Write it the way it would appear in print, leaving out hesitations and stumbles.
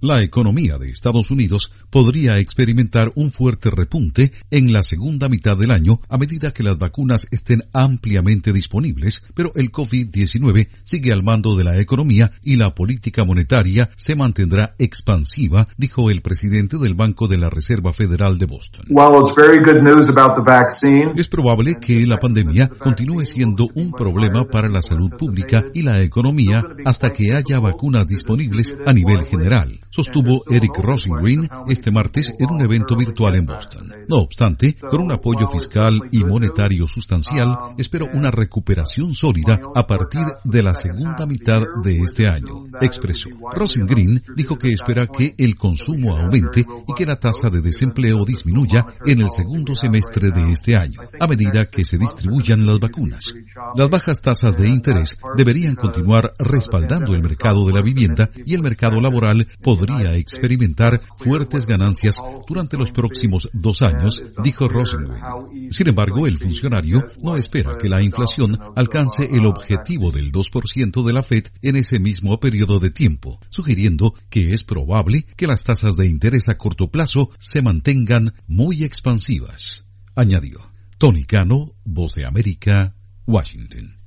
La economía de Estados Unidos podría experimentar un fuerte repunte en la segunda mitad del año a medida que las vacunas estén ampliamente disponibles, pero el COVID-19 sigue al mando de la economía y la política monetaria se mantendrá expansiva, dijo el presidente del Banco de la Reserva Federal de Boston. Es probable que la pandemia continúe siendo un problema para la salud pública y la economía hasta que haya vacunas disponibles a nivel general, sostuvo Eric Rosengren este martes en un evento virtual en Boston. No obstante, con un apoyo fiscal y monetario sustancial, espero una recuperación sólida a partir de la segunda mitad de este año, expresó. Rosengren dijo que espera que el consumo aumente y que la tasa de desempleo disminuya en el segundo semestre de este año, a medida que se distribuyan las vacunas. Las bajas tasas de interés deberían continuar respaldando el mercado de la vivienda y el mercado laboral podría experimentar fuertes ganancias durante los próximos 2 años, dijo Rosengren. Sin embargo, el funcionario no espera que la inflación alcance el objetivo del 2% de la Fed en ese mismo periodo de tiempo, sugiriendo que es probable que las tasas de interés a corto plazo se mantengan muy expansivas, añadió. Tony Cano, Voz de América, Washington.